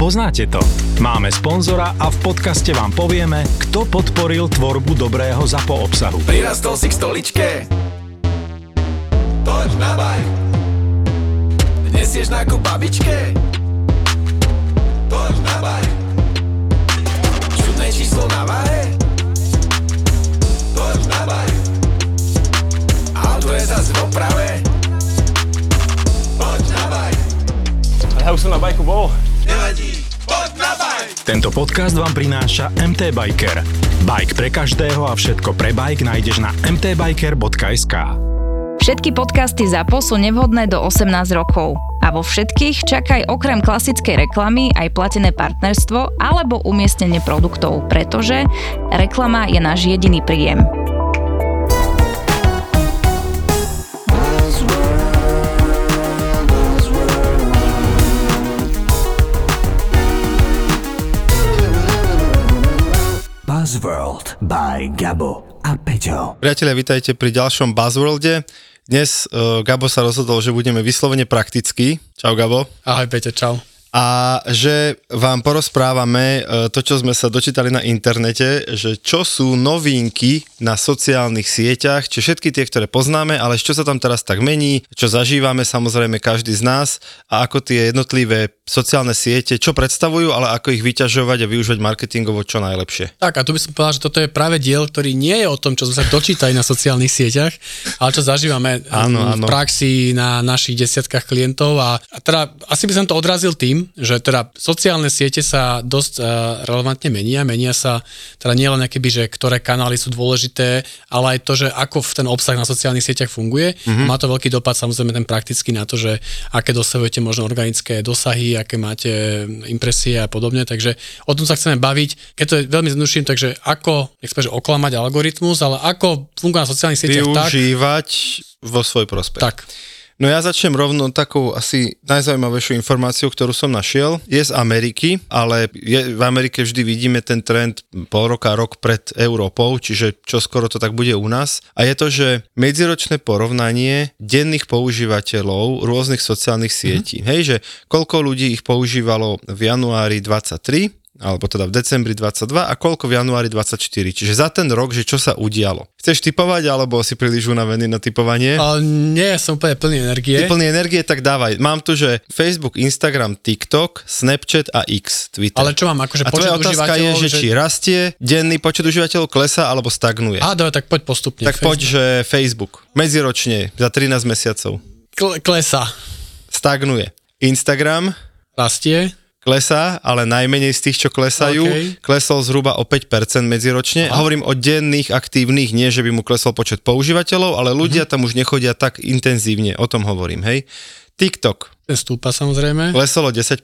Poznáte to. Máme sponzora a v podcaste vám povieme, kto podporil tvorbu dobrého ZAPO obsahu. Prirastol si k stoličke? Toč na bajk. Nesieš nákup babičke? Toč na bajk. Čudné číslo na váhe? Toč na bajk. Auto je zas v oprave? Poď na bajk. Ja už som na bajku bol. Nevadí, poď na bajk. Tento podcast vám prináša MT Biker. Bike pre každého a všetko pre bike nájdeš na mtbiker.sk. Všetky podcasty ZAPO sú nevhodné do 18 rokov. A vo všetkých čakaj okrem klasickej reklamy aj platené partnerstvo alebo umiestnenie produktov, pretože reklama je náš jediný príjem. Buzzworld by Gabo a Peťo. Priatelia, vítajte pri ďalšom Buzzworlde. Dnes Gabo sa rozhodol, že budeme vyslovene praktickí. Čau Gabo. Ahoj Peťo, čau. A že vám porozprávame to, čo sme sa dočítali na internete, že čo sú novinky na sociálnych sieťach, či všetky tie, ktoré poznáme, ale čo sa tam teraz tak mení, čo zažívame samozrejme každý z nás a ako tie jednotlivé sociálne siete, čo predstavujú, ale ako ich vyťažovať a využívať marketingovo čo najlepšie. Tak a tu by som povedal, že toto je práve diel, ktorý nie je o tom, čo sme sa dočítali na sociálnych sieťach, ale čo zažívame v praxi na našich desiatkách klientov a teda asi by som to odrazil tým, že teda sociálne siete sa dosť relevantne menia sa teda nielen akoby, že ktoré kanály sú dôležité, ale aj to, že ako ten obsah na sociálnych sieťach funguje. Má to veľký dopad samozrejme ten praktický na to, že aké dosahujete možno organické dosahy, aké máte impresie a podobne, takže o tom sa chceme baviť. Keď to je veľmi zjednoduším, takže ako, nechcem že oklamať algoritmus, ale ako funguje na sociálnych sieťach využívať vo svoj prospech. Tak. No ja začnem rovno takou asi najzaujímavejšou informáciou, ktorú som našiel. Je z Ameriky, ale v Amerike vždy vidíme ten trend pol roka, rok pred Európou, čiže čo skoro to tak bude u nás. A je to, že medziročné porovnanie denných používateľov rôznych sociálnych sietí. Hej, že koľko ľudí ich používalo v januári 23, alebo teda v decembri 22 a koľko v januári 24. Čiže za ten rok, že čo sa udialo. Chceš tipovať, alebo si príliš unavený na tipovanie? Nie, som úplne plný energie. Ty plný energie, tak dávaj. Mám tu, že Facebook, Instagram, TikTok, Snapchat a X, Twitter. Ale čo mám, akože počet užívateľov? A tvoja otázka je, že či rastie, denný počet užívateľov klesá, alebo stagnuje. Dobre, tak poď postupne. Tak poď, že Facebook. Medziročne, za 13 mesiacov. Klesá. Stagnuje. Instagram. Rastie. Klesá, ale najmenej z tých, čo klesajú, klesol zhruba o 5% medziročne. Hovorím o denných aktívnych, nie že by mu klesol počet používateľov, ale ľudia tam už nechodia tak intenzívne, o tom hovorím, hej. TikTok. Ten stúpa samozrejme. Klesolo 10%.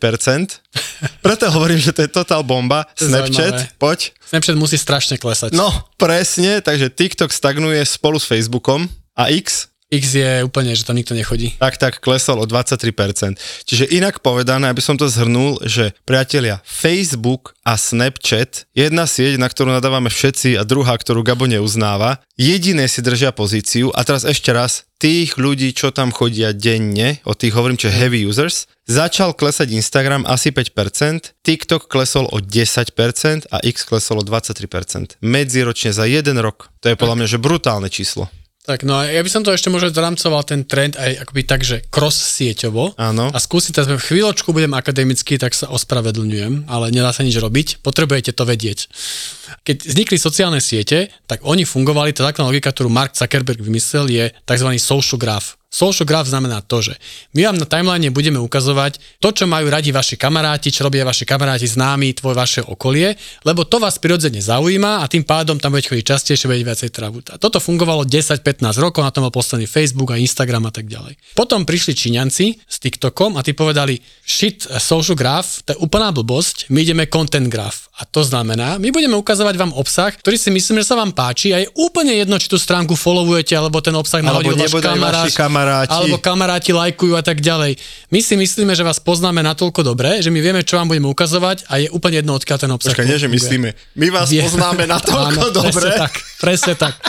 Preto hovorím, že to je totál bomba. Snapchat, poď. Snapchat musí strašne klesať. No, presne, takže TikTok stagnuje spolu s Facebookom a X je úplne, že tam nikto nechodí. Tak, klesol o 23%. Čiže inak povedané, aby som to zhrnul, že priatelia, Facebook a Snapchat, jedna sieť, na ktorú nadávame všetci a druhá, ktorú Gabo neuznáva, jediné si držia pozíciu a teraz ešte raz, tých ľudí, čo tam chodia denne, o tých hovorím, čo heavy users, začal klesať Instagram asi 5%, TikTok klesol o 10% a X klesol o 23%. Medziročne za jeden rok. To je podľa mňa, že brutálne číslo. Tak, no a ja by som to ešte možno zramcoval ten trend aj akoby tak, že cross-sieťovo. Áno. A skúsim, teraz chvíľočku budem akademický, tak sa ospravedlňujem, ale nedá sa nič robiť, potrebujete to vedieť. Keď vznikli sociálne siete, tak oni fungovali, tá základná logika, ktorú Mark Zuckerberg vymyslel, je tzv. Social graph. Social graph znamená to, že my vám na timeline budeme ukazovať to, čo majú radi vaši kamaráti, čo robia vaši kamaráti, známi, vaše okolie, lebo to vás prirodzene zaujíma a tým pádom tam budete chodiť častejšie, budete viacej trávu. Toto fungovalo 10-15 rokov, na tom bol postavený Facebook a Instagram a tak ďalej. Potom prišli Číňanci s TikTokom a tí povedali, shit, social graph, to je úplná blbosť, my ideme content graph. A to znamená, my budeme ukazovať vám obsah, ktorý si myslím, že sa vám páči a je úplne jedno, či tú stránku followujete, alebo ten obsah nahodil váš kamaráti. Alebo kamaráti lajkujú a tak ďalej. My si myslíme, že vás poznáme natoľko dobre, že my vieme, čo vám budeme ukazovať a je úplne jedno, odkiaľ ten obsah. Počkaj, nie, že myslíme. My vás poznáme natoľko dobre. Presne tak.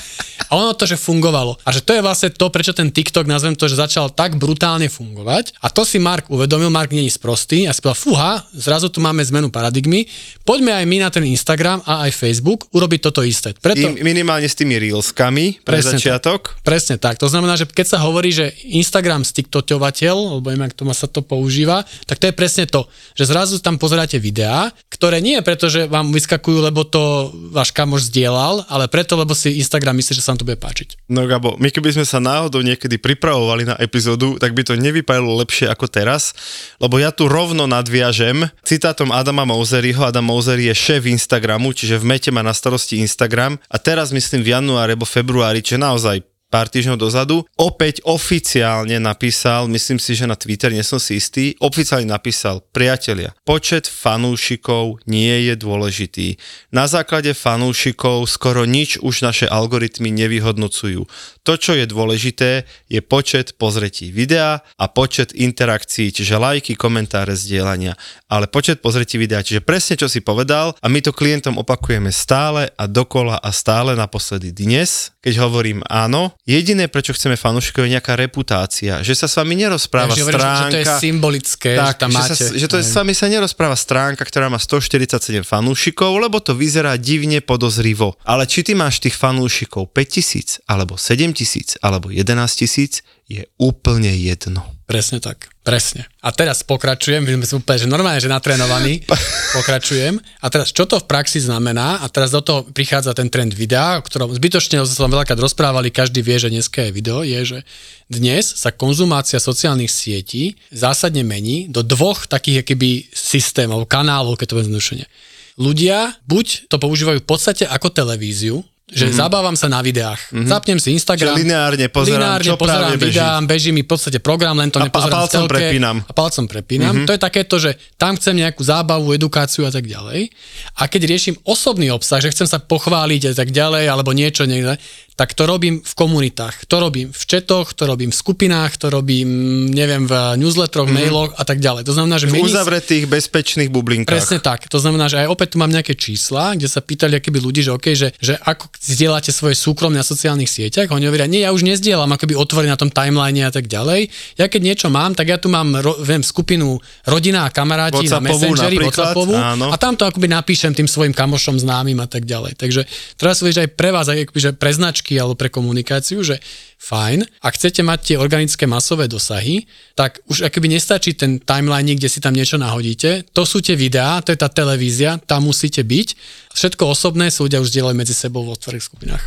A ono to, že fungovalo. A že to je vlastne to, prečo ten TikTok, nazvem to, že začal tak brutálne fungovať. A to si Mark uvedomil, Mark nie je sprostý. A si povedal, fúha, zrazu tu máme zmenu paradigmy. Poďme aj my na ten Instagram a aj Facebook urobiť toto isté. Preto... Minimálne s tými reelskami pre začiatok. Presne tak. To znamená, že keď sa hovorí, že Instagram stiktoťovateľ, alebo neviem, ako sa to používa, tak to je presne to, že zrazu tam pozeráte videá, ktoré nie je preto, že vám vyskakujú, lebo to váš kamoš zdieľal, ale preto, lebo si Instagram myslí, že sa vám to bude páčiť. No Gabo, my keby sme sa náhodou niekedy pripravovali na epizódu, tak by to nevypadalo lepšie ako teraz, lebo ja tu rovno nadviažem citátom Adama Moseryho. Adam Mosery je šéf Instagramu, čiže v Mete má na starosti Instagram a teraz myslím v januári alebo februári, čiže naozaj pár týždňov dozadu, opäť oficiálne napísal, myslím si, že na Twitter, nie som si istý, oficiálne napísal, priatelia, počet fanúšikov nie je dôležitý. Na základe fanúšikov skoro nič už naše algoritmy nevyhodnocujú. To, čo je dôležité, je počet pozretí videa a počet interakcií, čiže lajky, komentáre, zdieľania. Ale počet pozretí videa, čiže presne, čo si povedal a my to klientom opakujeme stále a dokola a stále naposledy dnes, keď hovorím áno. Jediné, prečo chceme fanúšikov, je nejaká reputácia, že sa s vami nerozpráva stránka. Že to je symbolické, tak, že tam máte. Že to je, s vami sa nerozpráva stránka, ktorá má 147 fanúšikov, lebo to vyzerá divne podozrivo. Ale či ty máš tých fanúšikov 5000, alebo 7000, alebo 11000, je úplne jedno. Presne tak, presne. A teraz pokračujem, my sme úplne, že normálne, že natrénovaní, pokračujem. A teraz, čo to v praxi znamená? A teraz do toho prichádza ten trend videa, o ktorom zbytočne sa vám veľakrát rozprávali, každý vie, že dneska je video, je, že dnes sa konzumácia sociálnych sietí zásadne mení do dvoch takých akýby systémov, kanálov, keď to bude zjednodušene. Ľudia buď to používajú v podstate ako televíziu, že zabávam sa na videách. Zapnem si Instagram. Že lineárne pozerám, čo práve beží. Beží mi v podstate program, len to nepozerám v telke. A palcom prepínam. To je takéto, že tam chcem nejakú zábavu, edukáciu a tak ďalej. A keď riešim osobný obsah, že chcem sa pochváliť a tak ďalej, alebo niečo niekde, tak to robím v komunitách. To robím v chatoch, to robím v skupinách, to robím, neviem, v newsletteroch, mailoch a tak ďalej. To znamená, že v uzavretých bezpečných bublinkách. Presne tak. To znamená, že aj opäť tu mám nejaké čísla, kde sa pýtali akýby ľudí, že okej, že ako zdieľate svoje súkromné na sociálnych sieťach, oni hovoria, nie, ja už nezdieľam, akoby otvorím na tom timeline a tak ďalej. Ja keď niečo mám, tak ja tu mám skupinu rodina a kamaráti na Messengeri, WhatsAppovú a tam to akoby napíšem tým svojim kamošom, známym a tak ďalej. Takže treba sa vedieť aj pre vás, akoby, že pre značky alebo pre komunikáciu, že fajn, ak chcete mať tie organické masové dosahy, tak už akoby nestačí ten timeline, kde si tam niečo nahodíte. To sú tie videá, to je tá televízia, tam musíte byť. Všetko osobné sú ľudia už zdieľajú medzi sebou v otvorených skupinách.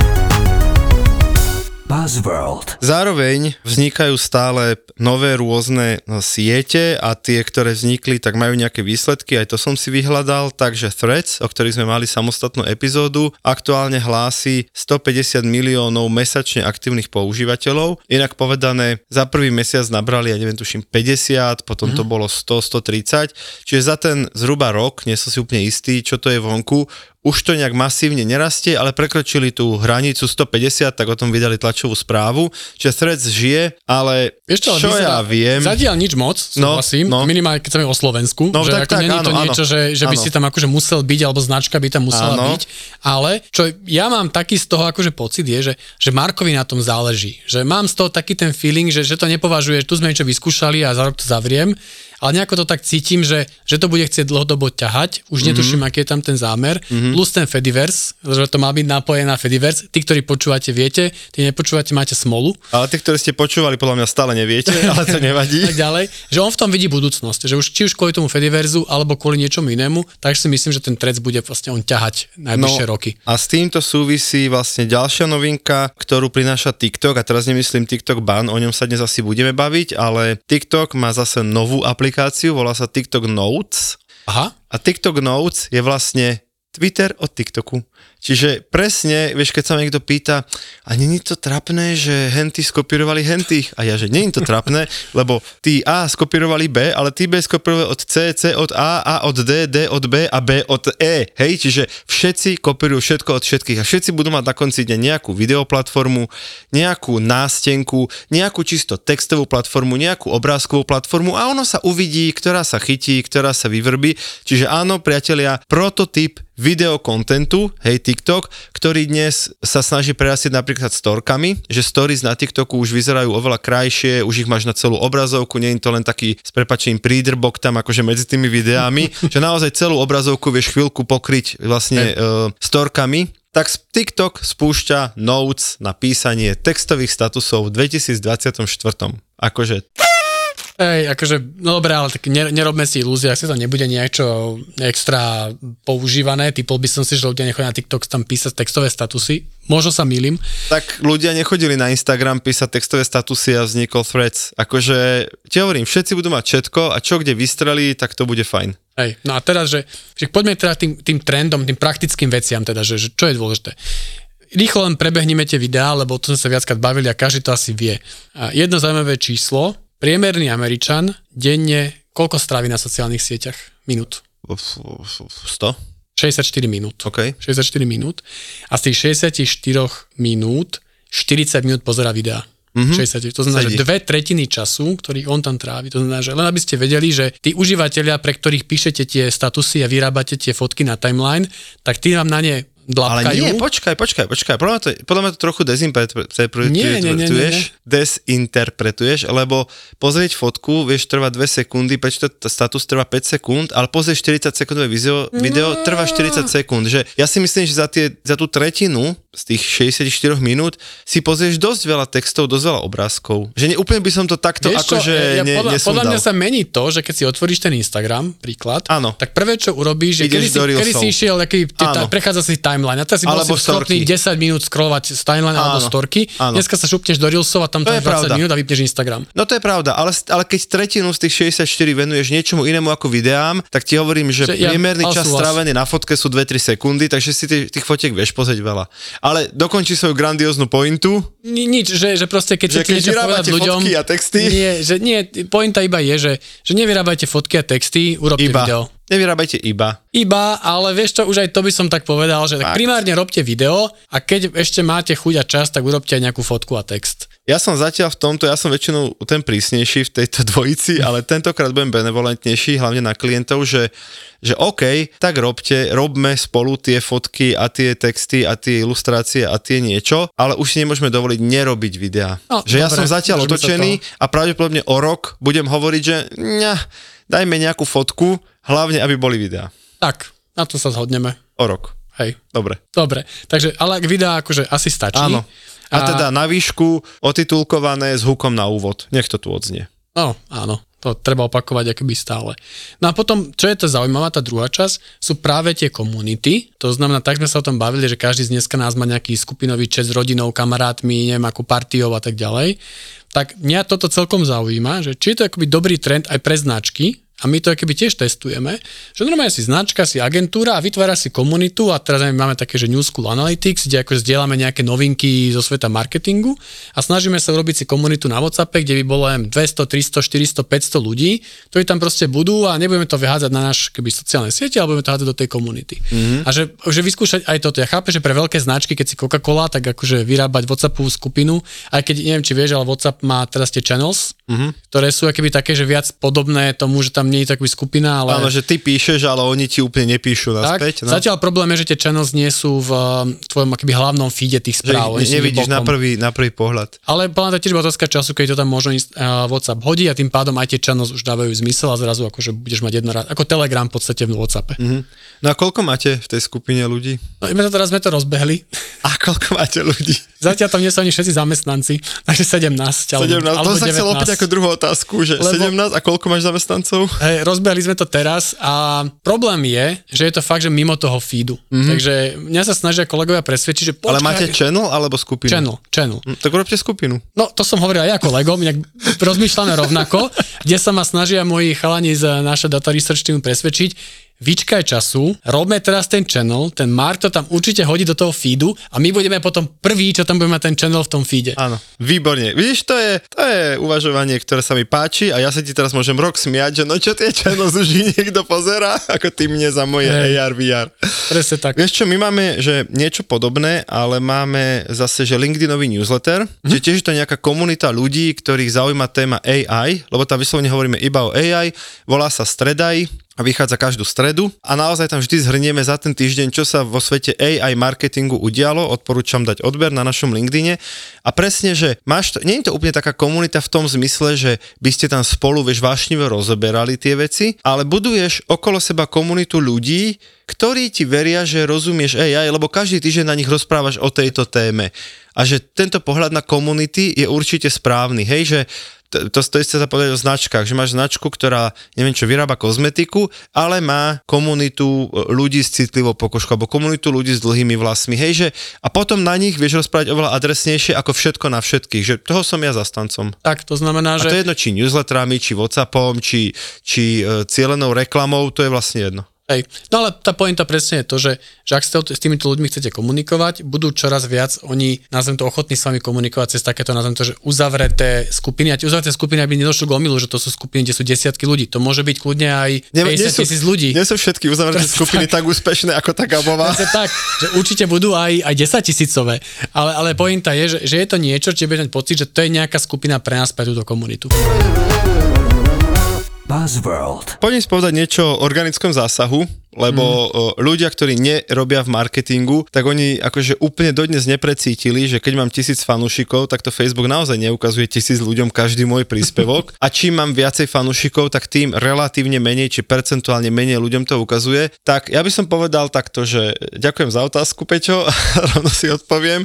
Buzzworld. Zároveň vznikajú stále nové rôzne siete a tie, ktoré vznikli, tak majú nejaké výsledky, aj to som si vyhľadal, takže Threads, o ktorých sme mali samostatnú epizódu, aktuálne hlási 150 miliónov mesačne aktívnych používateľov. Inak povedané, za prvý mesiac nabrali, ja neviem, tuším 50, potom to bolo 100, 130, čiže za ten zhruba rok, nie som si úplne istý, čo to je vonku, už to nejak masívne nerastie, ale prekročili tú hranicu 150, tak o tom vydali tlačovú správu, že Threads žije, ale čo ja viem... Zatiaľ nič moc, súhlasím, minimálne keď sa mi o Slovensku, že tak, ako není to niečo, že by si tam akože musel byť, alebo značka by tam musela byť, ale čo ja mám taký z toho akože pocit je, že Markovi na tom záleží, že mám z toho taký ten feeling, že to nepovažuje, tu sme niečo vyskúšali a za rok to zavriem, ale nejako to tak cítim, že to bude chcieť dlhodobo ťahať, už netuším, aký je tam ten zámer, plus ten Fediverse, že to má byť napojené na Fediverse, tí, ktorí počúvate, viete, tí nepočúvate, máte smolu. Ale tí, ktorí ste počúvali, podľa mňa stále neviete, ale to nevadí. Tak ďalej, že on v tom vidí budúcnosť, že či už kvôli tomu Fediverzu, alebo kvôli niečomu inému, tak si myslím, že ten Threads bude vlastne on ťahať najbližšie roky. A s týmto súvisí vlastne ďalšia novinka, ktorú prináša TikTok, a teraz nemyslím TikTok ban, o ňom sa dnes asi budeme baviť, ale TikTok má zase novú aplikáciu, volá sa TikTok Notes. Aha. A TikTok Notes je vlastne Twitter od TikToku. Čiže presne, vieš, keď sa ma niekto pýta, a nie je to trapné, že henty skopírovali hentých? A ja, že nie je to trapné, lebo tí A skopírovali B, ale tí B skopírovali od C, C od A od D, D od B a B od E. Hej, čiže všetci kopírujú všetko od všetkých a všetci budú mať na konci dňa nejakú videoplatformu, nejakú nástenku, nejakú čisto textovú platformu, nejakú obrázkovú platformu a ono sa uvidí, ktorá sa chytí, ktorá sa vyvrbí. Čiže áno, priatelia, prototyp videokontentu, hej, TikTok, ktorý dnes sa snaží prerasiť napríklad storkami, že stories na TikToku už vyzerajú oveľa krajšie, už ich máš na celú obrazovku, nie je to len taký s prepáčením prídrbok tam akože medzi tými videami, že naozaj celú obrazovku vieš chvíľku pokryť vlastne storkami. Tak TikTok spúšťa notes na písanie textových statusov v 2024. Akože... akože, no dobré, ale tak nerobme si ilúzie, asi to nebude niečo extra používané, typol by som si, že ľudia nechodia na TikTok tam písať textové statusy, možno sa mýlim. Tak ľudia nechodili na Instagram písať textové statusy a vznikol Threads, akože ti hovorím, všetci budú mať všetko a čo kde vystrelí, tak to bude fajn. Hej, no a teraz, že poďme teda tým trendom, tým praktickým veciam teda, že čo je dôležité. Rýchlo len prebehneme tie videá, lebo to sme sa viackrát bavili a každý to asi vie. A jedno zaujímavé číslo, priemerný Američan denne koľko strávi na sociálnych sieťach? Minút. 100? 64 minút. OK. 64 minút. A z tých 64 minút 40 minút pozerá videá. 60, to znamená, že 2/3 času, ktorý on tam trávi, to znamená, že len aby ste vedeli, že tí užívateľia, pre ktorých píšete tie statusy a vyrábate tie fotky na timeline, tak tí vám na ne dlapkajú. Ale nie, počkaj. Podľa mňa to trochu dezinterpretuješ, lebo pozrieť fotku, vieš, trvá 2 sekundy, prečo status trvá 5 sekúnd, ale pozrieť 40 sekundové video trvá 40 sekúnd. Že ja si myslím, že za tú tretinu z tých 64 minút si pozrieš dosť veľa textov, dosť veľa obrázkov. Že úplne by som to takto akože nesundal. Podľa mňa sa mení to, že keď si otvoríš ten Instagram, príklad, áno. Tak prvé, čo urobíš, že kedy si išiel, prechádza si timeline, a teraz si bol si schopný 10 minút scrollovať z timeline alebo storky, dneska sa šupneš do Reelsov a tam to je 20 minút a vypneš Instagram. No to je pravda, ale keď tretinu z tých 64 venuješ niečomu inému ako videám, tak ti hovorím, že priemerný čas strávený na fotke sú 2-3 sekundy, takže si tých fotiek vieš pozrieť veľa. Ale dokončí svoju grandióznu pointu. Nič, že proste keď chcete niečo povedať ľuďom. Fotky a texty. Nie, pointa iba je, že nevyrábajte fotky a texty, urobte video. Nevyrábajte iba, ale vieš čo, už aj to by som tak povedal, že tak primárne robte video a keď ešte máte chuť a čas, tak urobte aj nejakú fotku a text. Ja som zatiaľ v tomto, ja som väčšinou ten prísnejší v tejto dvojici, ale tentokrát budem benevolentnejší, hlavne na klientov, že OK, tak robme spolu tie fotky a tie texty a tie ilustrácie a tie niečo, ale už si nemôžeme dovoliť nerobiť videá. No, že dobre, ja som zatiaľ otočený a pravdepodobne o rok budem hovoriť, že dajme nejakú fotku, hlavne aby boli videá. Tak, na to sa zhodneme. O rok. Hej. Dobre, takže ale ak videá akože asi stačí. Áno. A teda na výšku, otitulkované s hookom na úvod. Nech to tu odznie. No, áno. To treba opakovať akoby stále. No a potom, čo je to zaujímavá, tá druhá časť, sú práve tie komunity. To znamená, tak sme sa o tom bavili, že každý z dneska nás má nejaký skupinový chat s rodinou, kamarátmi, neviem, akú partiou a tak ďalej. Tak mňa toto celkom zaujíma, že či je to akoby dobrý trend aj pre značky, a my to akoby tiež testujeme, že normálne si značka, si agentúra a vytvára si komunitu a teraz máme také, že New School Analytics, kde ako zdieľame nejaké novinky zo sveta marketingu a snažíme sa urobiť si komunitu na WhatsAppe, kde by bolo 200, 300, 400, 500 ľudí, ktorí tam proste budú a nebudeme to vyhádzať na náš keby sociálne siete, ale budeme to hádzať do tej komunity. A že vyskúšať aj toto. Ja chápem, že pre veľké značky, keď si Coca-Cola, tak akože vyrábať WhatsAppovú skupinu, aj keď neviem, či vieš, ale WhatsApp má teraz tie channels, ktoré sú akoby také, že viac podobné tomu, že tam nie je takový skupina, ale... Áno, že ty píšeš, ale oni ti úplne nepíšu naspäť. Tak, zatiaľ problém je, že tie channels nie sú v tvojom akoby hlavnom feede tých správ. Že nevidíš na prvý pohľad. Ale plná tiež bola otázka času, keď to tam možno WhatsApp hodí a tým pádom aj tie channels už dávajú zmysel a zrazu akože budeš mať jedno rád, ako Telegram v podstate v WhatsAppe. No a koľko máte v tej skupine ľudí? No teraz sme to rozbehli. A koľko máte ľudí? Zatiaľ tam nie sú ani všetci zamestnanci, takže 17. 17, to sa chcel opäť ako druhú otázku, že 17 a koľko máš zamestnancov? Rozbehli sme to teraz a problém je, že je to fakt, že mimo toho feedu. Takže mňa sa snažia kolegovia presvedčiť, že počkaj... Ale máte channel alebo skupinu? Channel. Tak urobte skupinu. No to som hovoril aj ja kolegom, inak rozmýšľame rovnako, kde sa ma snažia moji chalani z našej data research teamu presvedčiť, vyčkaj času, robme teraz ten channel, ten Mark to tam určite hodí do toho feedu a my budeme potom prví, čo tam budeme mať ten channel v tom feede. Áno, výborne. Vidíš, to je uvažovanie, ktoré sa mi páči a ja sa ti teraz môžem rok smiať, že no čo tie channels už niekto pozerá, ako ty mne za moje AR, VR. Presne tak. Vieš čo, my máme, že niečo podobné, ale máme zase, že LinkedInový newsletter, že tiež je to nejaká komunita ľudí, ktorých zaujíma téma AI, lebo tam vyslovene hovoríme iba o AI, volá sa Stredaj a vychádza každú stredu a naozaj tam vždy zhrnieme za ten týždeň, čo sa vo svete AI marketingu udialo, odporúčam dať odber na našom LinkedIne a presne, že nie je to úplne taká komunita v tom zmysle, že by ste tam spolu, vášnivo rozoberali tie veci, ale buduješ okolo seba komunitu ľudí, ktorí ti veria, že rozumieš AI, lebo každý týždeň na nich rozprávaš o tejto téme. A že tento pohľad na komunity je určite správny, hej, že to isté sa povedať o značkách, že máš značku, ktorá, neviem čo, vyrába kozmetiku, ale má komunitu ľudí s citlivou pokožkou, alebo komunitu ľudí s dlhými vlasmi, hej, že a potom na nich vieš rozprávať oveľa adresnejšie ako všetko na všetkých, že toho som ja zastancom. Tak, to znamená, že... A to je jedno, či newsletterami, či WhatsAppom, či cielenou reklamou, to je vlastne jedno. Hej. No ale tá pointa presne je to, že ak s týmito ľuďmi chcete komunikovať, budú čoraz viac oni, nazvem to, ochotní s vami komunikovať cez takéto, nazvem to, že uzavreté skupiny. A tie uzavreté skupiny, aby nedošlo k omylu, že to sú skupiny, kde sú desiatky ľudí. To môže byť kľudne aj 50 000 ľudí. Nie sú všetky uzavreté skupiny tak úspešné ako tá Gabová. Tak, že určite budú aj 10 000-ové. Ale pointa je, že je to niečo, čo bude mať pocit, že to je nejaká skupina pre nás, pre túto komunitu. Buzzworld. Poďme si povedať niečo o organickom zásahu, lebo ľudia, ktorí nerobia v marketingu, tak oni akože úplne dodnes neprecítili, že keď mám 1000 fanúšikov, tak to Facebook naozaj neukazuje 1000 ľuďom každý môj príspevok a čím mám viacej fanúšikov, tak tým relatívne menej, či percentuálne menej ľuďom to ukazuje. Tak ja by som povedal takto, že ďakujem za otázku, Peťo, rovno si odpoviem,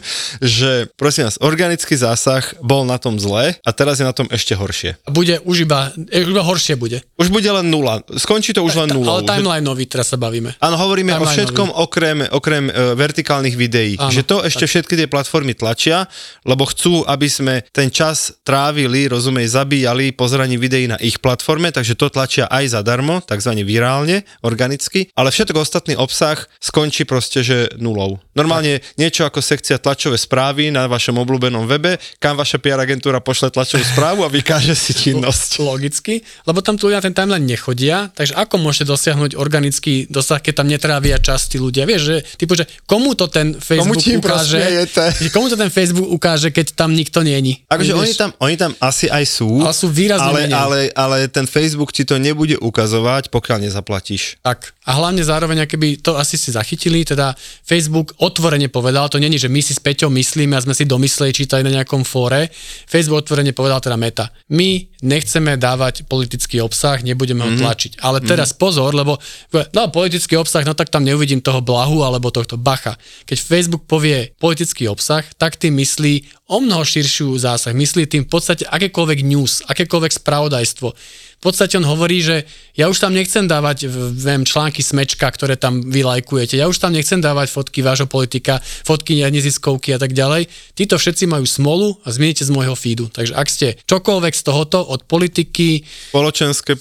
že prosím vás, organický zásah bol na tom zle a teraz je na tom ešte horšie. Bude už iba horšie bude. Už bude len 0. Skončí to už len 0. Ale timelineový teraz sa bavíme. Áno, hovoríme o všetkom okrem vertikálnych videí. Áno, že to ešte všetky tie platformy tlačia, lebo chcú, aby sme ten čas trávili, zabíjali pozeraním videí na ich platforme, takže to tlačia aj zadarmo, takzvané virálne, organicky, ale všetok ostatný obsah skončí proste, že 0. Normálne niečo ako sekcia tlačové správy na vašom obľúbenom webe, kam vaša PR agentúra pošle tlačovú správu a vykáže si činnosť. Logicky, lebo tam tu ľudia ten timeline nechodia, takže ako môžete dosiahnuť organický dosah, keď tam netrávia časti ľudia. Vieš, že typu, že komu to ten Facebook ukáže, komu to ten Facebook ukáže, keď tam nikto není. Takže oni tam asi aj sú, ale sú výrazne ale ten Facebook ti to nebude ukazovať, pokiaľ nezaplatíš. Tak. A hlavne zároveň, keby to asi si zachytili, teda Facebook otvorene povedal, to není, že my si s Peťom myslíme a sme si domysleli, čítali na nejakom fóre. Facebook otvorene povedal teda Meta. My nechceme dávať politický obsah, nebudeme ho tlačiť. Ale teraz pozor, lebo politický obsah, no tak tam neuvidím toho Blahu alebo tohto Bacha. Keď Facebook povie politický obsah, tak tým myslí o mnoho širšiu zásah. Myslí tým v podstate akékoľvek news, akékoľvek spravodajstvo. V podstate on hovorí, že ja už tam nechcem dávať články Smečka, ktoré tam vy lajkujete. Ja už tam nechcem dávať fotky vášho politika, fotky neziskovky a tak ďalej. Títo všetci majú smolu a zmienite z môjho feedu. Takže ak ste čokoľvek z tohoto, od politiky, spoločenské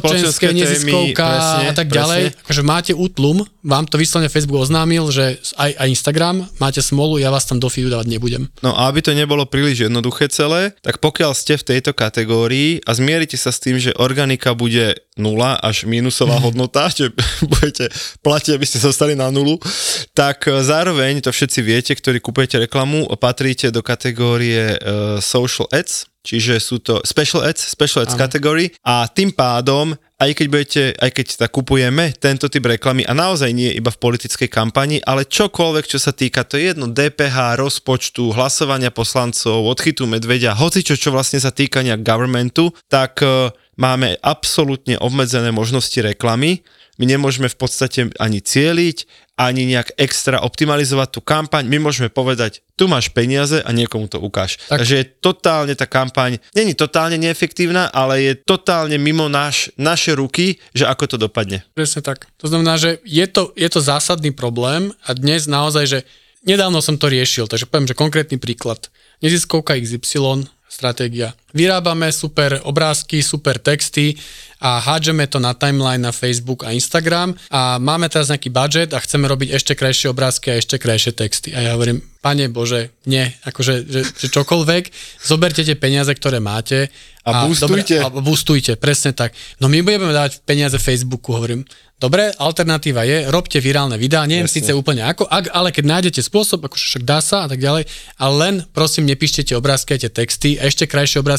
neziskovka a tak ďalej, akože máte útlum, vám to vyslovene Facebook oznámil, že aj Instagram, máte smolu, ja vás tam do feedu dávať nebudem. No a aby to nebolo príliš jednoduché celé, tak pokiaľ ste v tejto kategórii a zmierite sa s tým, že organika bude 0 až mínusová hodnota, že budete platiť, aby ste zostali na 0, tak zároveň to všetci viete, ktorí kupujete reklamu, patríte do kategórie social ads, čiže sú to special ads category a tým pádom aj keď tak kupujeme tento typ reklamy a naozaj nie iba v politickej kampani, ale čokoľvek, čo sa týka, to je jedno DPH, rozpočtu, hlasovania poslancov, odchytu medveďa, hocičo, čo vlastne sa týka nejak governmentu, tak máme absolútne obmedzené možnosti reklamy. My nemôžeme v podstate ani cieliť, ani nejak extra optimalizovať tú kampaň. My môžeme povedať, tu máš peniaze a niekomu to ukáž. Tak. Takže je totálne tá kampaň, není totálne neefektívna, ale je totálne mimo naše ruky, že ako to dopadne. Presne tak. To znamená, že je to zásadný problém a dnes naozaj, že nedávno som to riešil, takže poviem, že konkrétny príklad. Neziskovka XY, stratégia. Vyrábame super obrázky, super texty a hádžeme to na timeline na Facebook a Instagram a máme teraz nejaký budget a chceme robiť ešte krajšie obrázky a ešte krajšie texty. A ja hovorím, Pane Bože, nie, akože že čokoľvek, zoberte tie peniaze, ktoré máte a boostujte, presne tak. No my budeme dávať peniaze Facebooku, hovorím. Dobre, alternatíva je, robte virálne videá, neviem síce úplne ako, ale keď nájdete spôsob, akože však dá sa a tak ďalej, ale len prosím nepíšte tie obrázky a tie texty, ešte krajšie obrázky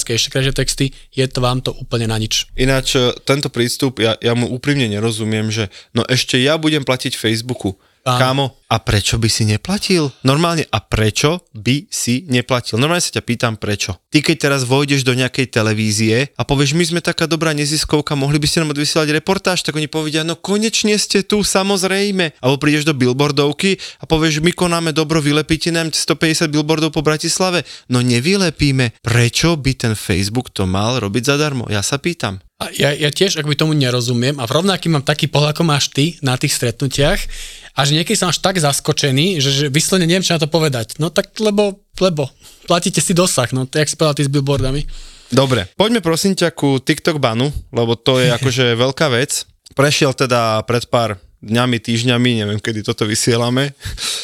angličánsky, ešte krajšie texty, je to vám to úplne na nič. Ináč, tento prístup, ja mu úprimne nerozumiem, že no ešte ja budem platiť Facebooku. Kámo, a prečo by si neplatil? Normálne, a prečo by si neplatil? Normálne sa ťa pýtam, prečo. Ty keď teraz vojdeš do nejakej televízie a povieš, my sme taká dobrá neziskovka, mohli by ste nám odvysielať reportáž, tak oni povedia, no konečne ste tu, samozrejme. Alebo prídeš do billboardovky a povieš, my konáme dobro, vylepíte nám 150 billboardov po Bratislave. No nevylepíme. Prečo by ten Facebook to mal robiť zadarmo? Ja sa pýtam. A ja tiež akoby tomu nerozumiem a v rovnaký mám taký pohľad, ako máš ty na tých stretnutiach a že niekedy som až tak zaskočený, že vyslovene neviem, čo na to povedať. No tak lebo platíte si dosah, no to jak si povedal ty s billboardami. Dobre, poďme prosím ťa ku TikTok banu, lebo to je akože veľká vec. Prešiel teda pred pár dňami, týždňami, neviem kedy toto vysielame,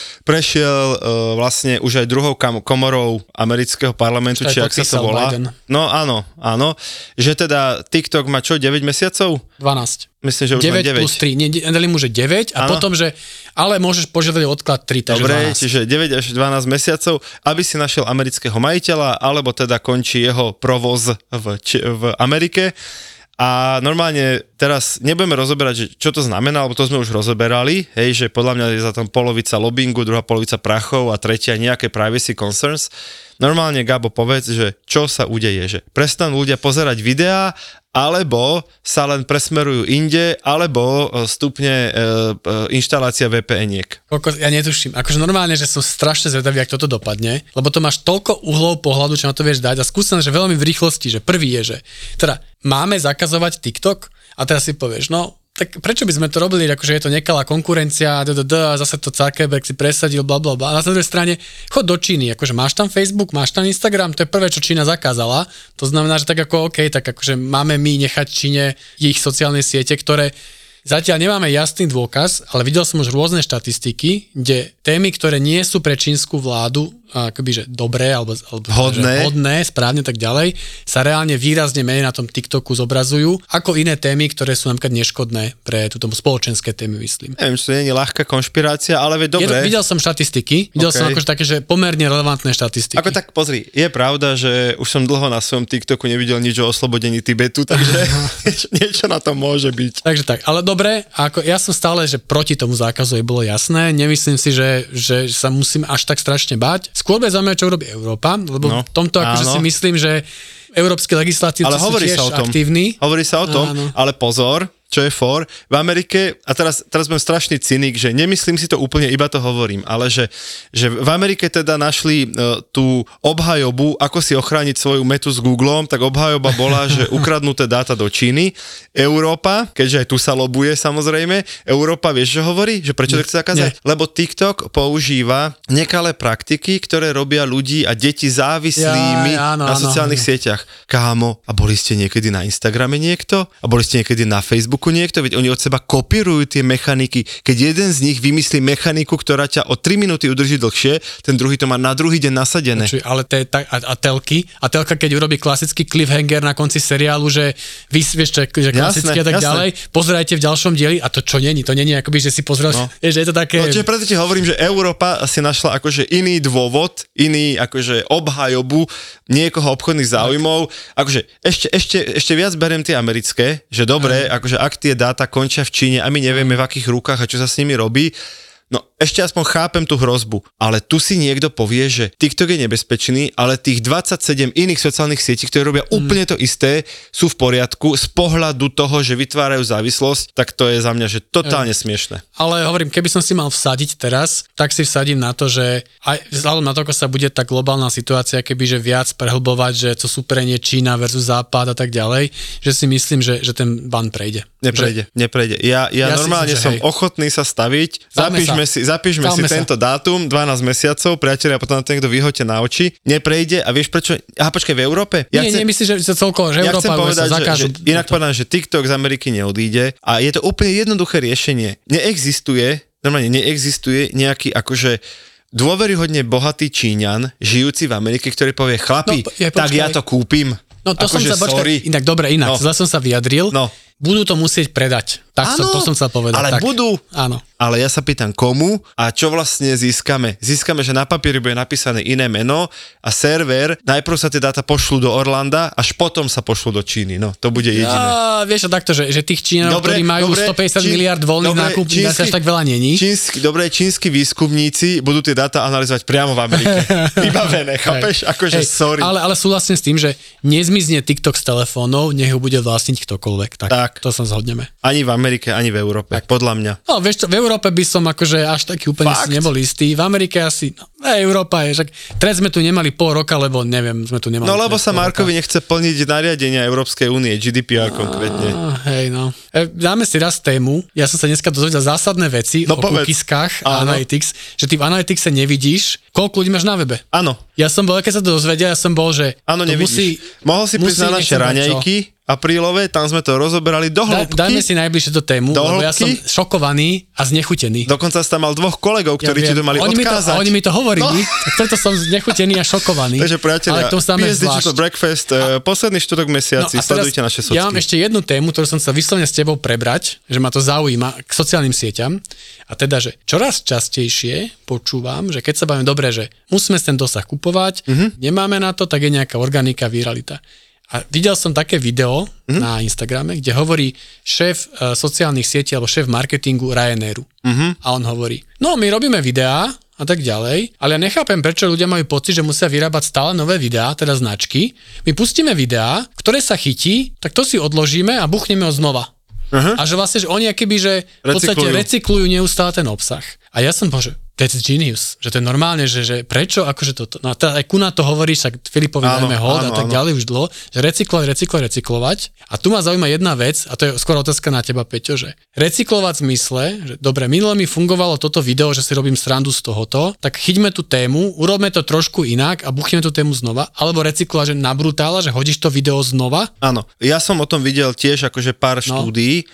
prešiel vlastne už aj druhou komorou amerického parlamentu, či ak sa to volá. Biden. No áno, že teda TikTok má čo, 9 mesiacov? 12. Myslím, že už 9 má 9. Plus 3, nedali mu, že 9 a potom, že ale môžeš požiadať odklad 3, takže dobre, 12. Čiže 9 až 12 mesiacov, aby si našiel amerického majiteľa, alebo teda končí jeho provoz v Amerike. A normálne teraz nebudeme rozoberať, že čo to znamená, lebo to sme už rozoberali, hej, že podľa mňa je za tom polovica lobbingu, druhá polovica prachov a tretia nejaké privacy concerns. Normálne, Gabo, povedz, že čo sa udeje, že prestanú ľudia pozerať videá, alebo sa len presmerujú inde, alebo stupne inštalácia VPN-iek. Ja netuším. Akože normálne, že som strašne zvedavý, jak toto dopadne, lebo to máš toľko uhlov pohľadu, čo na to vieš dať a skúsené, že veľmi v rýchlosti, že prvý je, že teda máme zakazovať TikTok a teraz si povieš, no tak prečo by sme to robili, akože je to nekalá konkurencia, a zase to Zuckerberg si presadil, blablabla. A na druhej strane, chod do Číny, akože máš tam Facebook, máš tam Instagram, to je prvé, čo Čína zakázala. To znamená, že tak ako OK, tak akože máme my nechať Číne ich sociálne siete, ktoré zatiaľ nemáme jasný dôkaz, ale videl som už rôzne štatistiky, kde témy, ktoré nie sú pre čínsku vládu akoby, že dobré alebo hodné, správne tak ďalej, sa reálne výrazne menej na tom TikToku zobrazujú, ako iné témy, ktoré sú napríklad neškodné pre túto spoločenské témy, myslím. Neviem, či to nie je ľahká konšpirácia, ale veď dobre. Videl som štatistiky, som akože také, že pomerne relevantné štatistiky. Ako tak pozri, je pravda, že už som dlho na svojom TikToku nevidel nič o oslobodení Tibetu, takže niečo na to môže byť. Takže tak, ale dobre, ako ja som stále, že proti tomu zákazu je bolo jasné, nemyslím si, že sa musím až tak strašne báť. Skôr bez zaujímavé, čo robí Európa, lebo v tomto akože si myslím, že európski legislatívci sú tiež aktívni. Hovorí sa o tom, ale pozor, čo je for. V Amerike, a teraz budem strašný cynik, že nemyslím si to úplne, iba to hovorím, ale že v Amerike teda našli tú obhajobu, ako si ochrániť svoju metu s Googlom, tak obhajoba bola, že ukradnuté dáta do Číny. Európa, keďže aj tu sa lobuje samozrejme, Európa, vieš, čo hovorí? Že prečo to chce zakázať? Lebo TikTok používa nekalé praktiky, ktoré robia ľudí a deti závislými na sociálnych sieťach. Kámo, a boli ste niekedy na Instagrame niekto? A boli ste niekedy na Facebooku niekto? Veď oni od seba kopírujú tie mechaniky. Keď jeden z nich vymyslí mechaniku, ktorá ťa o 3 minúty udrží dlhšie, ten druhý to má na druhý deň nasadené. Ale telka, keď urobí klasický cliffhanger na konci seriálu, že vieš, že klasicky a tak ďalej, pozerajte v ďalšom dieli a to čo není? To není akoby, že si pozrel, že je to také... No, čiže preto ti hovorím, že Európa si našla akože iný dôvod, iný akože obhajobu niekoho obchodných záujmov. Akože ešte viac beriem tie americké, že dobre, akože ak tie dáta končia v Číne a my nevieme v akých rukách a čo sa s nimi robí, no ešte aspoň chápem tú hrozbu, ale tu si niekto povie, že TikTok je nebezpečný, ale tých 27 iných sociálnych sietí, ktoré robia úplne to isté, sú v poriadku z pohľadu toho, že vytvárajú závislosť, tak to je za mňa, že totálne smiešné. Ale hovorím, keby som si mal vsadiť teraz, tak si vsadím na to, že aj vzhľadom na to, ako sa bude tá globálna situácia, kebyže viac prehlbovať, že to súperenie Čína versus Západ a tak ďalej, že si myslím, že ten ban prejde. Neprejde. Ja normálne som ochotný sa staviť. Zapíšme si tento dátum, 12 mesiacov, priatelia, potom na to niekto vyhoďte na oči. Neprejde a vieš prečo? Počkaj, v Európe? Nemyslíš, že celkovo, že Európa povedať, sa zakážu. Inak povedám, že TikTok z Ameriky neodíde a je to úplne jednoduché riešenie. Neexistuje nejaký akože dôveryhodne bohatý Číňan, žijúci v Amerike, ktorý povie, chlapi, tak ja to kúpim. No to som sa, zle som sa vyjadril. Budú to musieť predať. Tak to som chcel povedať. Ale tak. budú. Áno. Ale ja sa pýtam, komu a čo vlastne získame? Získame, že na papieri bude napísané iné meno a server, najprv sa tie dáta pošlú do Orlanda, až potom sa pošlú do Číny. No, to bude jediné. Vieš takto, že tých Číňanov, ktorí majú 150 miliard voľných nákup, až tak veľa není. Čínsky výskumníci budú tie dáta analyzovať priamo v Amerike. Vybavené, chápeš? Akože sorry. Ale súhlasím s tým, že nezmizne TikTok z telefónov, nech ho bude vlastniť ktokoľvek. Tak. To sa zhodneme. Ani v Amerike, ani v Európe, podľa mňa. No, vieš čo, v Európe by som akože až taký úplne si nebol istý. V Amerike asi, Európa je, však trest sme tu nemali pol roka, lebo neviem, sme tu nemali. No lebo sa Markovi nechce plniť nariadenia Európskej únie, GDPR konkrétne. Hej, no. Dáme si raz tému. Ja som sa dneska dozvedel zásadné veci o cookieskách a Analytics, že ty v Analytics nevidíš, koľko ľudí máš na webe. Áno. Ja som bol, keď sa to dozvedel, že áno, nevidíš. Mohol si prísť na naše raňajky aprílové, tam sme to rozoberali do hĺbky. Dajme si najbližšie tú tému, lebo ja som šokovaný a znechutený. Dokonca si tam mal 2 kolegov, ktorí ti to mali odkázať. Oni mi to hovorili, tak preto som znechutený a šokovaný. Takže priatelia, PS Digital Breakfast, posledný štvrtok mesiaci, sledujte naše socky. Ja mám ešte jednu tému, ktorú som sa vyslovene s tebou prebrať, že ma to zaujíma k sociálnym sieťam. A teda, že čoraz častejšie počúvam, že keď sa bavíme dobre, že musíme ten dosah kupovať, nemáme na to, tak je nejaká organika, viralita. A videl som také video na Instagrame, kde hovorí šéf sociálnych sietí alebo šéf marketingu Ryanairu. A on hovorí, no my robíme videá a tak ďalej, ale ja nechápem, prečo ľudia majú pocit, že musia vyrábať stále nové videá, teda značky. My pustíme videá, ktoré sa chytí, tak to si odložíme a buchneme ho znova. A že vlastne, že oni akoby, že v podstate recyklujú neustále ten obsah. A ja som povedal, že that's genius, že to je normálne, že prečo, akože toto, no teda aj Kuna to hovorí, však Filipovi dajme hold a tak ďalej už dlho, že recyklovať. A tu ma zaujíma jedna vec, a to je skôr otázka na teba, Peťo, že recyklovať v zmysle, že dobre, minule mi fungovalo toto video, že si robím srandu z tohoto, tak chyťme tú tému, urobme to trošku inak a buchneme tú tému znova, alebo recyklovať, že na brutála, že hodíš to video znova. Áno, ja som o tom videl tiež akože pár štúdií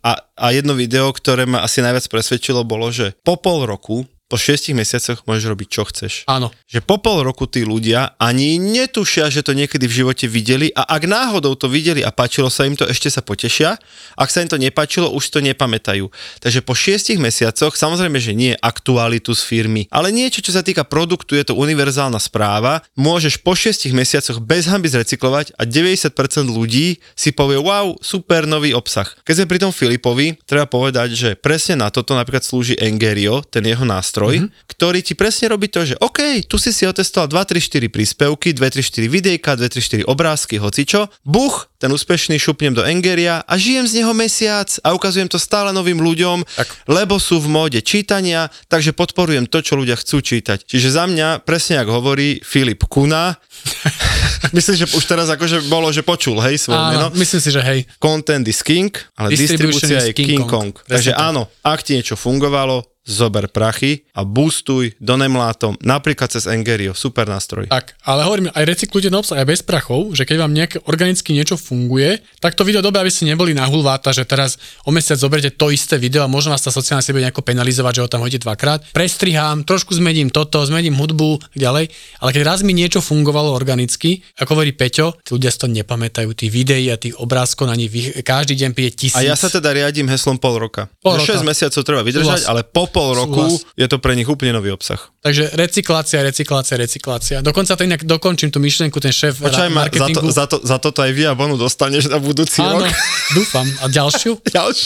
a jedno video, ktoré ma asi najviac presvedčilo, bolo, že po pol roku po 6 mesiacoch môžeš robiť, čo chceš. Áno. Že po pol roku tí ľudia ani netušia, že to niekedy v živote videli a ak náhodou to videli a páčilo sa im to, ešte sa potešia. Ak sa im to nepáčilo, už to nepamätajú. Takže po 6 mesiacoch, samozrejme, že nie aktualitu z firmy, ale niečo, čo sa týka produktu, je to univerzálna správa, môžeš po 6 mesiacoch bez hanby zrecyklovať a 90% ľudí si povie, wow, super nový obsah. Keď sme pri tom Filipovi, treba povedať, že presne na toto napríklad slúži Engerio, ten jeho nástroj, ktorý ti presne robí to, že OK, tu si otestoval 2, 3, 4 príspevky, 2, 3, 4 videjka, 2, 3, 4 obrázky, hocičo, buch, ten úspešný šupnem do Engeria a žijem z neho mesiac a ukazujem to stále novým ľuďom, lebo sú v móde čítania, takže podporujem to, čo ľudia chcú čítať. Čiže za mňa, presne ako hovorí Filip Kuna, myslím, že už teraz akože bolo, že počul, hej, svoje meno. Myslím si, že hej. Content is king, ale distribúcia je King Kong. Takže áno, ak ti niečo fungovalo, zober prachy a boostuj do nemlátom, napríklad cez Engerio, super nástroj. Tak, ale hovorím, aj recyklujte ten obsah aj bez prachov, že keď vám nejaké organicky niečo funguje, tak to video dobre, aby ste neboli na hulváta, že teraz o mesiac zoberte to isté video a možno vás tá sociálna sieť nejako penalizovať, že ho tam hodíte 2-krát. Prestrihám, trošku zmením toto, zmením hudbu a ďalej, ale keď raz mi niečo fungovalo organicky, ako hovorí Peťo, tí ľudia si to nepamätajú, tí videí a tých obrázkov na nich každý deň príde 1000. A ja sa teda riadím heslom pol roka. 6 mesiacov treba vydržať, ale po pol roku je to pre nich úplne nový obsah. Takže recyklácia. Dokonca to inak dokončím tú myšlienku, ten šéf marketingu. Za toto aj via bonu dostaneš na budúci rok. Áno, dúfam. A ďalšiu?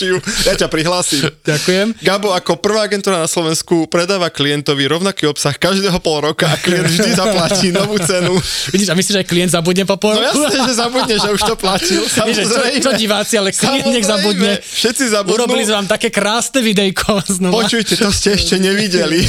Ja ťa prihlásim. Ďakujem. Gabo, ako prvá agentúra na Slovensku predáva klientovi rovnaký obsah každého pol roka a klient vždy zaplatí novú cenu. Vidíš, a myslíš, že aj klient zabudne po pol roku? No jasne, že zabudne, že už to platil. Čo diváci, ale klient nech zabudne. Všetci zabudnú. Urobili sme vám také krásne videjko znova. Počujte, to ste ešte nevideli.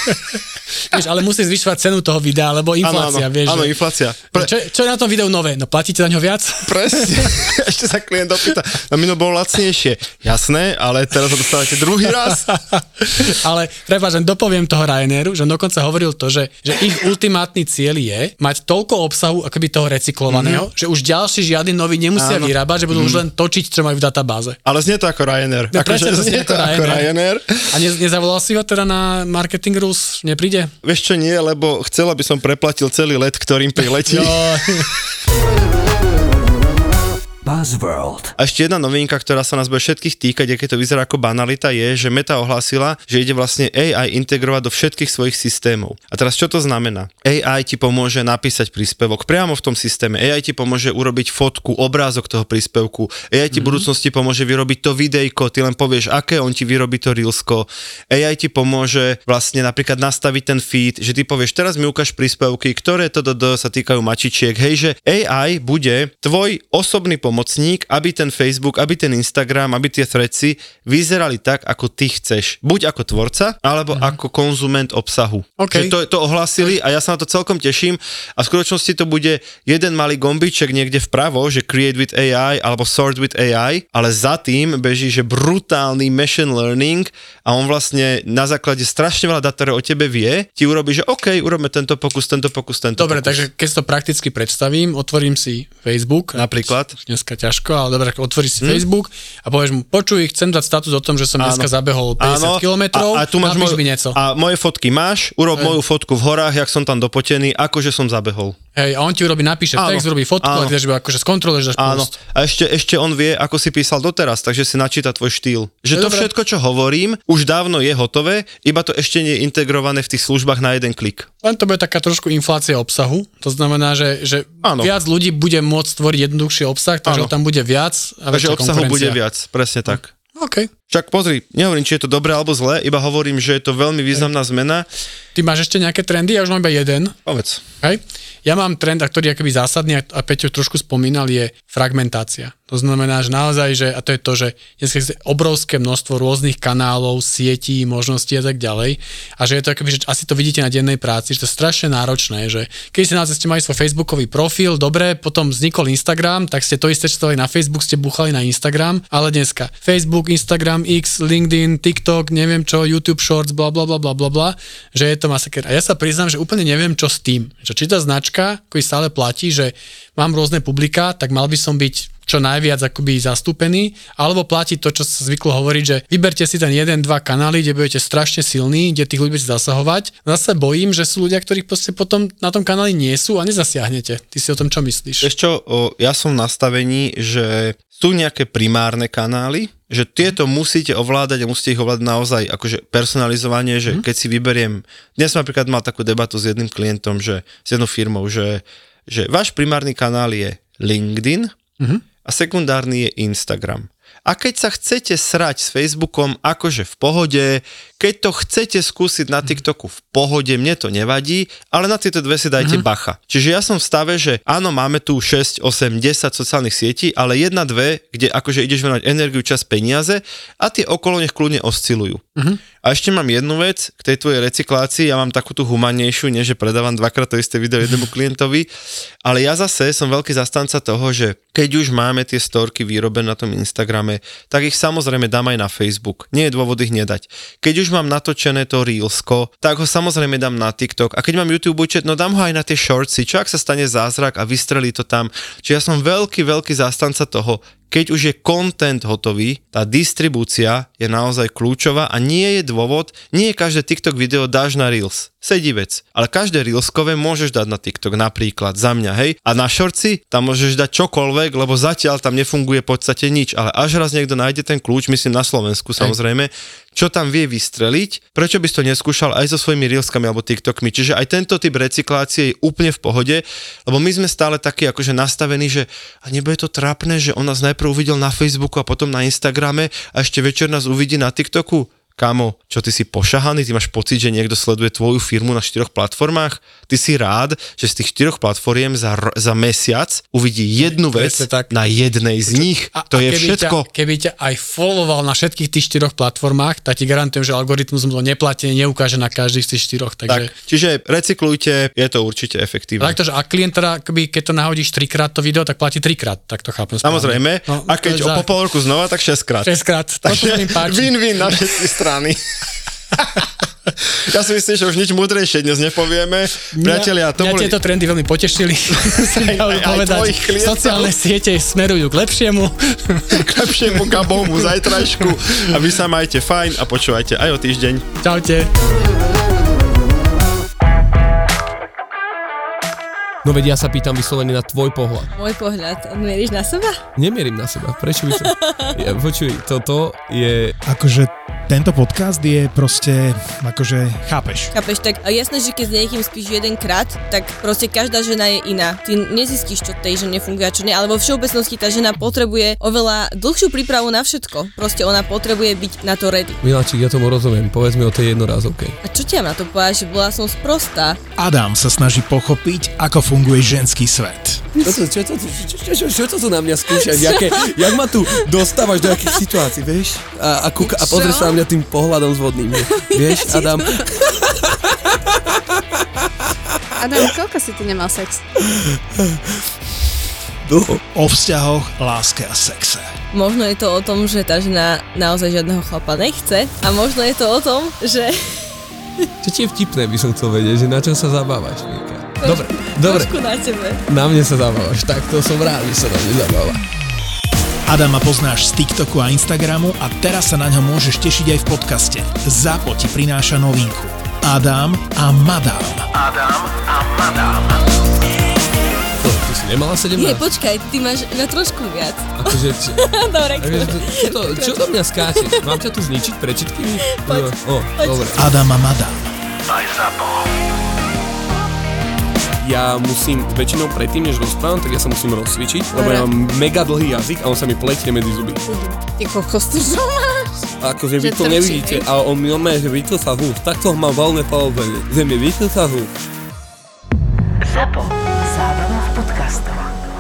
Vieš, ale musí zvyšovať cenu toho videa, lebo inflácia, vieš. Áno, inflácia. Čo je na tom videu nové? No platíte za ňo viac? Presne. Ešte sa klient opýta. No minulé bolo lacnejšie. Jasné, ale teraz ho dostávate druhý raz. Ale prepáč, dopoviem toho Ryanairu, že on dokonca hovoril to, že ich ultimátny cieľ je mať toľko obsahu, akoby toho recyklovaného, že už ďalší žiadny nový nemusia vyrábať, že budú už len točiť, čo majú v databáze. Ale znie to ako Ryanair. Znie to ako Ryanair. A nezavolal si ho teda na Marketing Rules? Nepríde? Vieš čo, nie, lebo chcel, aby som preplatil celý let, ktorým priletí. Buzzworld. A ešte jedna novinka, ktorá sa nás bude všetkých týkať, aké to vyzerá ako banalita, je, že Meta ohlásila, že ide vlastne AI integrovať do všetkých svojich systémov. A teraz čo to znamená? AI ti pomôže napísať príspevok priamo v tom systéme. AI ti pomôže urobiť fotku, obrázok toho príspevku. AI ti v budúcnosti pomôže vyrobiť to videjko, ty len povieš, aké, on ti vyrobí to reelsko. AI ti pomôže vlastne napríklad nastaviť ten feed, že ty povieš, teraz mi ukáž príspevky, ktoré sa týkajú mačičiek. Hej, že AI bude tvoj osobný pomocník, aby ten Facebook, aby ten Instagram, aby tie threadsy vyzerali tak, ako ty chceš. Buď ako tvorca, alebo ako konzument obsahu. Okay. Že to ohlasili a ja sa na to celkom teším a v skutočnosti to bude jeden malý gombiček niekde vpravo, že create with AI alebo sort with AI, ale za tým beží, že brutálny machine learning a on vlastne na základe strašne veľa dát, ktoré o tebe vie, ti urobí, že OK, urobme tento pokus. Dobre, takže keď si to prakticky predstavím, otvorím si Facebook. Napríklad. Dneska ťažko, ale dobre, otvoríš si Facebook a povieš mu, počuj, chcem dať status o tom, že som dneska zabehol 50 kilometrov, a tu máš napíš mi niečo. A moje fotky máš, urob moju fotku v horách, jak som tam dopotený, akože som zabehol. Hej, a on ti napíše text, urobí fotku, a ty akože skontroluješ, dáš post. A ešte on vie, ako si písal doteraz, takže si načíta tvoj štýl. Že to všetko, čo hovorím, už dávno je hotové, iba to ešte nie je integrované v tých službách na jeden klik. Len to bude taká trošku inflácia obsahu, to znamená, že viac ľudí bude môcť tvoriť jednoduchší obsah, takže tam bude viac a väčšia konkurencia. Takže obsahu bude viac, presne tak. OK. Však pozri, nehovorím, či je to dobré alebo zlé, iba hovorím, že je to veľmi významná zmena. Ty máš ešte nejaké trendy? Ja už mám iba jeden. Povedz. Hej. Ja mám trend, ktorý je akoby zásadný, a Peťo trošku spomínal, je fragmentácia. To znamená, že naozaj, a to je to, že dnes je obrovské množstvo rôznych kanálov, sietí, možností a tak ďalej. A že je to akoby, že asi to vidíte na dennej práci, že to je strašne náročné, že keď ste naozaj ste mali svoj facebookový profil, dobre, potom vznikol Instagram, tak ste to isté, čo na Facebook, ste buchali na Instagram, ale dneska Facebook, Instagram, X, LinkedIn, TikTok, neviem čo, YouTube Shorts, bla bla bla bla bla bla, že je to masaker. A ja sa priznám, že úplne neviem, čo s tým. Že či tá značka, ktorý stále platí, že mám rôzne publiká, tak mal by som byť čo najviac akoby zastúpený, alebo platí to, čo sa zvyklo hovoriť, že vyberte si ten 1-2 kanály, kde budete strašne silní, kde tých ľudí budete zasahovať. Zase bojím, že sú ľudia, ktorí potom na tom kanáli nie sú a nezasiahnete. Ty si o tom čo myslíš? Vieš čo, ja som v nastavení, že sú nejaké primárne kanály, že tieto musíte ovládať a musíte ich ovládať naozaj akože personalizovanie, že keď si vyberiem, dnes som napríklad mal takú debatu s jedným klientom, s jednou firmou, že váš primárny kanál je LinkedIn, a sekundárny je Instagram. A keď sa chcete srať s Facebookom, akože v pohode, keď to chcete skúsiť na TikToku v pohode, mne to nevadí, ale na tieto dve si dajte bacha. Čiže ja som v stave, že áno, máme tu 6, 8, 10 sociálnych sietí, ale 1, 2, kde akože ideš venovať energiu, čas, peniaze a tie okolo nech kľudne oscilujú. A ešte mám jednu vec k tej tvojej recyklácii, ja mám takú tú humánnejšiu, nie že predávam dvakrát to isté video jednému klientovi, ale ja zase som veľký zastanca toho, že keď už máme tie storky vyrobené na tom Instagrame, tak ich samozrejme dám aj na Facebook. Nie je dôvod ich nedať. Keď už mám natočené to Reelsko, tak ho samozrejme dám na TikTok. A keď mám YouTube účet, no dám ho aj na tie Shortsy. Čo ak sa stane zázrak a vystrelí to tam. Čiže ja som veľký zastanca toho, keď už je content hotový, tá distribúcia je naozaj kľúčová a nie je dôvod, nie každé TikTok video dáš na Reels. Sedí vec. Ale každé Reelskové môžeš dať na TikTok napríklad, za mňa, hej. A na Shortsy tam môžeš dať čokoľvek, lebo zatiaľ tam nefunguje v podstate nič. Ale až raz niekto nájde ten kľúč, myslím na Slovensku samozrejme, čo tam vie vystreliť, prečo by si to neskúšal aj so svojimi Reelskami alebo TikTokmi. Čiže aj tento typ recyklácie je úplne v pohode, lebo my sme stále takí akože nastavení, že a nebude to trápne, že on nás najprv uvidel na Facebooku a potom na Instagrame a ešte večer nás uvidí na TikToku. Kámo, čo ty si pošahaný? Ty máš pocit, že niekto sleduje tvoju firmu na 4 platformách? Ty si rád, že z tých 4 platformiem za mesiac uvidí jednu vec na jednej z nich. To je všetko. Keby ťa aj followoval na všetkých tých 4 platformách, tak ti garantujem, že algoritmus mu to neplatí, neukáže na každých z tých 4. Takže... Tak, čiže recyklujte, je to určite efektívne. Takto, že ak klient teda, keď to nahodíš 3-krát to video, tak platí 3-krát, tak to chápem. Samozrejme, no, a keď po pol roku znova, tak 6-krát. 6-krát, takže win-win na všetky strany. Ja si myslím, že už nič múdrejšie dnes nepovieme. Priatelia, to boli... tieto trendy veľmi potešili. Aj sociálne siete smerujú k lepšiemu. K lepšiemu Gabovmu zajtrajšku. A vy sa majte fajn a počúvajte aj o týždeň. Čaute. No veď ja sa pýtam vyslovene na tvoj pohľad. Môj pohľad, mieríš na seba? Nemierim na seba, prečo by som... Počuj, toto je... Akože tento podcast je proste, akože chápeš. Chápeš, tak jasné, že keď s niekým spíš jedenkrát, tak proste každá žena je iná. Ty nezistíš, čo tej žene funguje a čo nie, ale vo všeobecnosti tá žena potrebuje oveľa dlhšiu prípravu na všetko. Proste ona potrebuje byť na to ready. Miláčik, ja tomu rozumiem, povedz mi o tej jednorázovke. A čo ti mám na to povedať, že bola som sprostá? Adam sa snaží pochopiť, ako funguje ženský svet. Čo to tu na mňa skúšaš? Jak ma tu dostávaš do akých situácií, vieš? A pozrieš sa na mňa tým pohľadom zvodným, vieš, Adam? Adam, koľko si ty nemal sex? Dlho. O vzťahoch, láske a sexe. Možno je to o tom, že tá žena naozaj žiadneho chlapa nechce a možno je to o tom, že... Čo ti je vtipné, by som chcel vedieť, že na čom sa zabávaš, Mika? Dobre. Trošku na tebe. Na mne sa zabávaš, tak to som rád, že sa na mne zabáva. Adama poznáš z TikToku a Instagramu a teraz sa na ňo môžeš tešiť aj v podcaste. ZAPO ti prináša novinku. Adam a Madam. Ty si nemala 17? Nie, počkaj, ty máš na trošku viac. Akože... Dobre, Čo do mňa skáčeš? Mám ťa tu zničiť prečítkami? Poď. Dobre. Adam a Madam. Ja musím väčšinou predtým, než rozprávam, tak ja sa musím rozcvičiť, lebo ja mám mega dlhý jazyk a on sa mi pletne medzi zuby. Ty kokos, to čo máš? Akože vy Že to trčí, nevidíte, hej? ale on mi omé, že vytl sa húf. Takto mám voľné položenie. Že mi vytl sa húf. ZAPO. Zábrná v podcastovách.